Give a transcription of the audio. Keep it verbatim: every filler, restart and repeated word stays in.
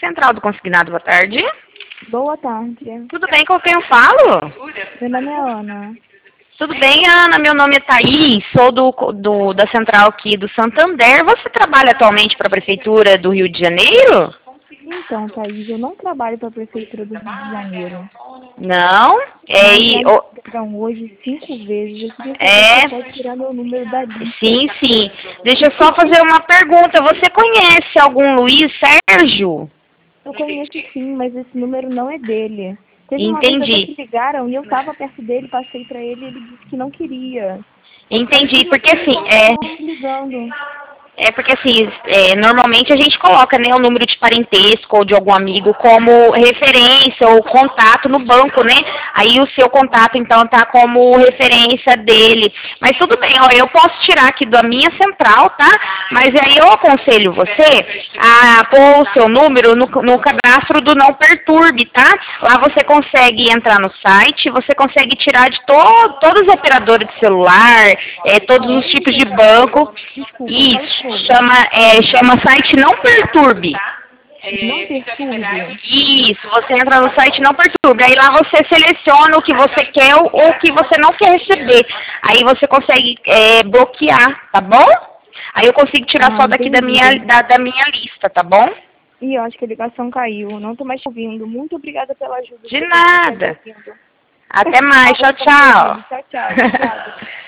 Central do Consignado, boa tarde. Boa tarde. Tudo bem, com quem eu falo? Meu nome é Ana. Tudo bem, Ana? Meu nome é Thaís, sou do, do, da Central aqui do Santander. Você trabalha atualmente para a Prefeitura do Rio de Janeiro? Então, Thaís, eu não trabalho para a Prefeitura do Rio de Janeiro. Não? É, Mas e, já me o- ligaram hoje cinco vezes. Eu queria saber é, se você pode tirar meu número da lista. sim, sim. Deixa eu só fazer uma pergunta. Você conhece algum Luiz Sérgio? Eu conheço sim, mas esse número não é dele. Teve uma vez até Entendi. que ligaram e eu estava perto dele, passei para ele e ele disse que não queria. Entendi, Mas porque assim, é... continuam me ligando. É porque assim, é, normalmente a gente coloca, né, o número de parentesco ou de algum amigo como referência ou contato no banco, né? Aí o seu contato então tá como referência dele. Mas tudo bem, ó, eu posso tirar aqui da minha central, tá? Mas aí eu aconselho você a pôr o seu número no, no cadastro do Não Perturbe, tá? Lá você consegue entrar no site, você consegue tirar de to todos os operadores de celular, é, todos os tipos de banco. Desculpa, fala de Isso, novo. chama, é, chama site Não Perturbe. Não perturbe. Isso, você entra no site Não Perturbe. Aí lá você seleciona o que você quer ou o que você não quer receber. Aí você consegue é, bloquear, tá bom? Aí eu consigo tirar Ah, só daqui da minha, entendi. da, da minha lista, tá bom? Ih, eu acho que a ligação caiu. Não tô mais te ouvindo. Muito obrigada pela ajuda. De Vou continuar te nada. ouvindo. Até mais, tchau, Agora eu tô me ouvindo. tchau. Tchau, tchau. Obrigada.